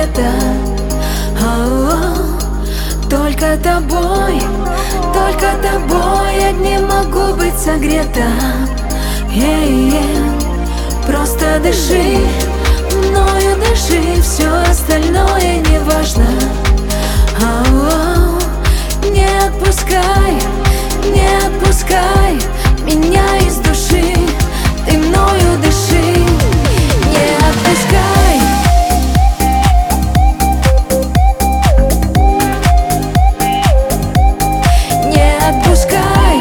лета. Только тобой одним могу быть согрета. Просто дыши, мною дыши, все остальное не важно. Не отпускай, не отпускай меня из души, ты мною дыши, не отпускай. Не отпускай.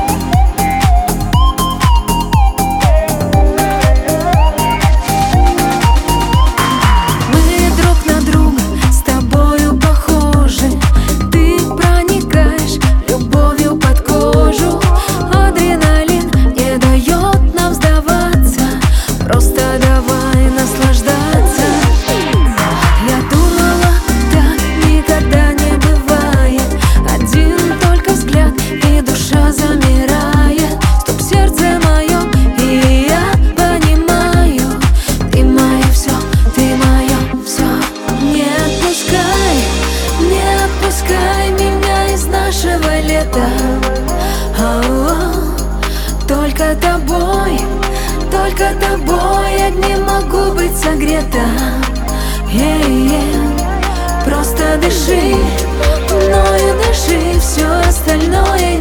Мы друг на друга с тобою похожи, ты проникаешь любовью под кожу. Адреналин не дает нам сдаваться, просто давай наслаждаться. Я думала, так никогда не бывает. Один только взгляд, и душа замирает. Стоп, сердце мое, и я понимаю, ты мое все, ты мое все. Не отпускай, не отпускай меня из нашего лета. Только тобой одним могу быть согрета. Просто дыши, мною дыши, все остальное